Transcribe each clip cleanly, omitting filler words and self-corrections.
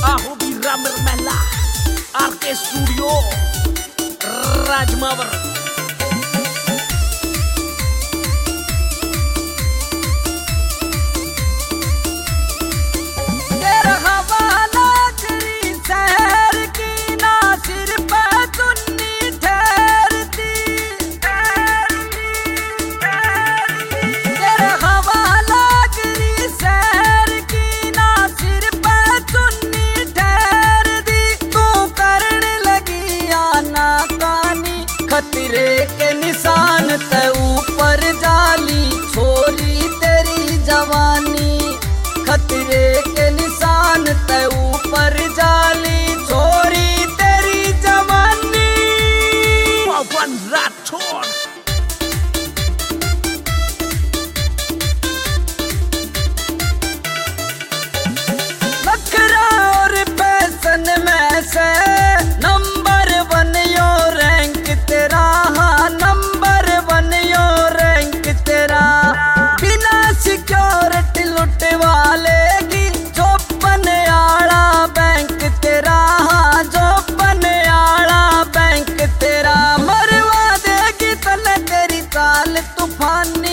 आहो वीरा Nirmala RK studio राजमावर। खतरे के निशान ते ऊपर जाली छोरी तेरी जवानी। खतरे के निशान ते ऊपर जाली छोरी तेरी जवानी। पवन राठौर नखरा और फैशन में से नंबर 1 यो रैंक तेरा। हाँ नंबर 1 यो रैंक तेरा। बिना सिक्योरिटी लुटने वाले की जो बने आड़ा बैंक तेरा। हाँ जो बने आड़ा बैंक तेरा। मरवा देगी तले तेरी चाल तूफानी।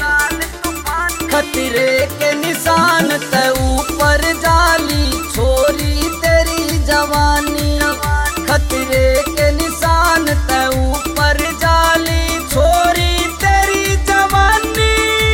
खतरे के निशान ते ऊपर जाली छोरी तेरी जवानी। खतरे के निशान ते ऊपर जाली छोरी तेरी जवानी।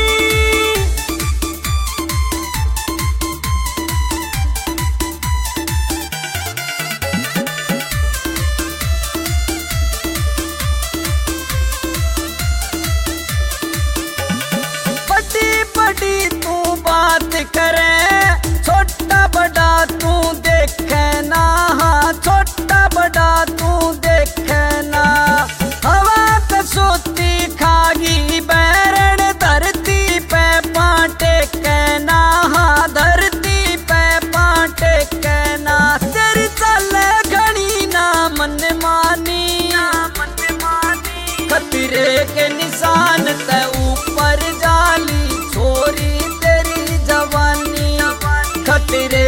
बड़ी बड़ी तू बात करे छोटा बड़ा तू देखे ना। हाँ छोटा बड़ा तू देखे ना। हवा पे सोती खागी बैरण धरती पे पाटे कहना। हाँ धरती पे पाटे कहना। तेरी चले घड़ी ना मन मानी। खतरे के निशान ते ऊपर जाली छोरी तेरी जवानी। खतरे